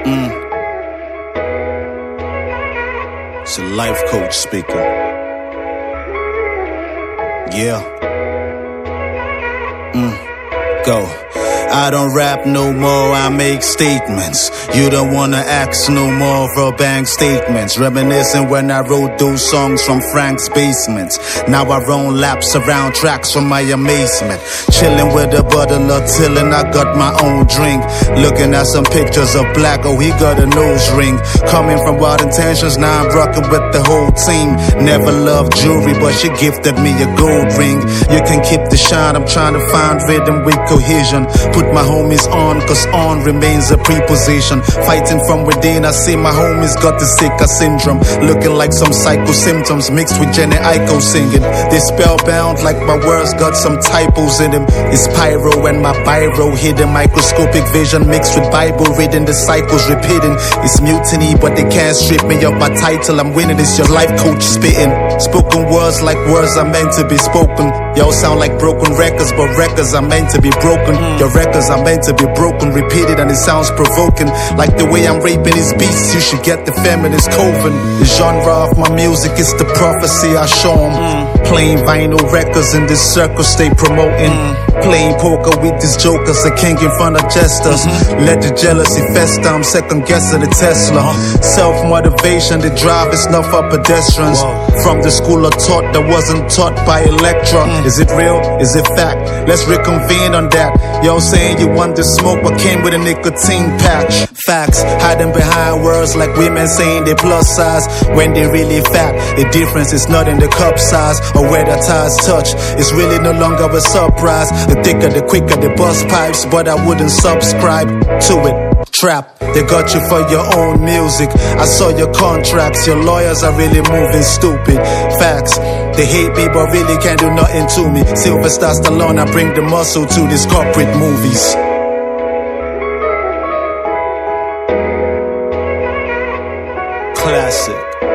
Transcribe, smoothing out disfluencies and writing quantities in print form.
It's a life coach speaking. Yeah. Go. I don't rap no more, I make statements. You don't wanna ask no more for bank statements. Reminiscing when I wrote those songs from Frank's basement. Now I run laps around tracks from my amazement. Chilling with a bottle of Tillin', I got my own drink. Looking at some pictures of Black, oh he got a nose ring. Coming from wild intentions, now I'm rocking with the whole team. Never loved jewelry, but she gifted me a gold ring. You can keep the shine, I'm trying to find rhythm with cohesion. Put my homies on, cause on remains a preposition. Fighting from within, I see my homies got the Zika syndrome. Looking like some psycho symptoms mixed with Jenny Aiko singing. They spellbound like my words got some typos in them. It's pyro and my biro hidden. Microscopic vision mixed with Bible reading. The cycles repeating. It's mutiny, but they can't strip me of my title. I'm winning, it's your life coach spitting. Spoken words like words are meant to be spoken. Y'all sound like broken records, but records are meant to be broken. Your records are meant to be broken, repeated, and it sounds provoking. Like the way I'm raping these beats, you should get the feminist coven. The genre of my music is the prophecy I show 'em. Playing vinyl records in this circle, stay promoting. Playing poker with these jokers, the king in front of jesters. Let the jealousy fester, I'm second guessing the Tesla. Self-motivation, the drive is not for pedestrians. From the school of thought that wasn't taught by a lecturer. Is it real? Is it fact? Let's reconvene on that. Y'all saying you want the smoke but came with a nicotine patch. Facts, hiding behind words like women saying they plus size when they really fat. The difference is not in the cup size or where the ties touch. It's really no longer a surprise. The thicker, the quicker the bus pipes, but I wouldn't subscribe to it. Trap, they got you for your own music. I saw your contracts, your lawyers are really moving stupid. Facts, they hate me but really can't do nothing to me. Sylvester Stallone, I bring the muscle to these corporate movies. Classic.